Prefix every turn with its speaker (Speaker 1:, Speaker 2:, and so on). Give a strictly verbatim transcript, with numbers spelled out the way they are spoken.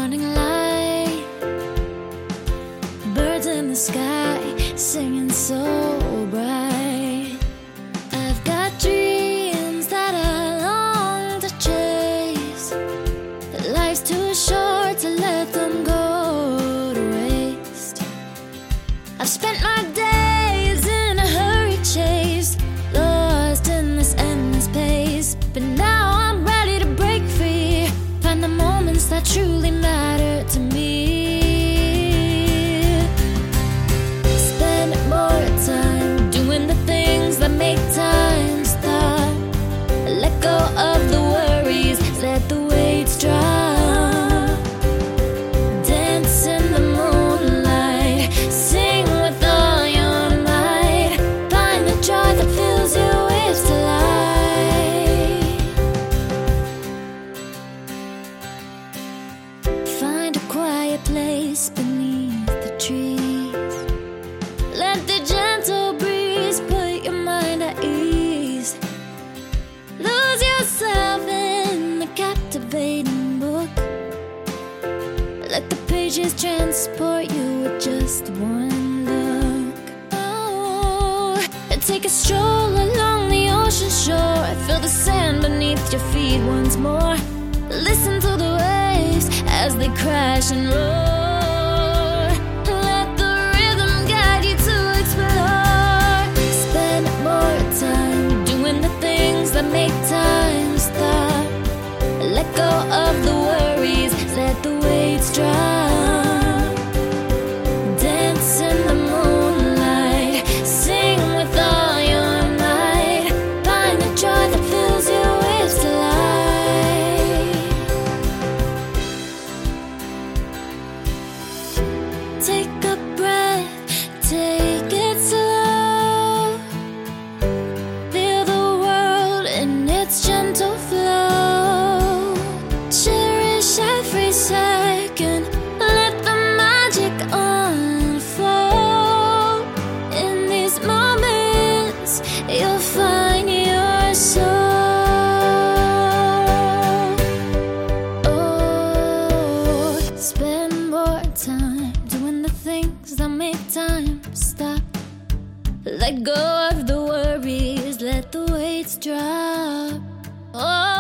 Speaker 1: morning light, birds in the sky singing so bright. I've got dreams that I long to chase, but life's too short to let them go to waste. I've spent my days in a hurry chase, lost in this endless pace, but now I'm ready to break free, find the moments that truly matter to me. Spend more time doing the things that make time stop. Let go of the worries, let the weights drop. Dance in the moonlight, sing with all your might, find the joy that fills you with delight. Find a quiet place beneath the trees, let the gentle breeze put your mind at ease. Lose yourself in the captivating book, let the pages transport you with just one look. Oh, and take a stroll along the ocean shore, feel the sand beneath your feet once more. Listen to the waves as they crash and roar. Let the rhythm guide you to explore. Spend more time doing the things that make time stop. Let go of the worries, let the weights drop. Dance in the moonlight, sing with all your might, find the joy that fills you with delight. Take a breath, take it slow, feel the world in its gentle flow. Cherish every second, let the magic unfold. In these moments, you'll find your soul. Oh, spend more time doing the things that make time stop. Let go of the worries, let the weights drop. Oh,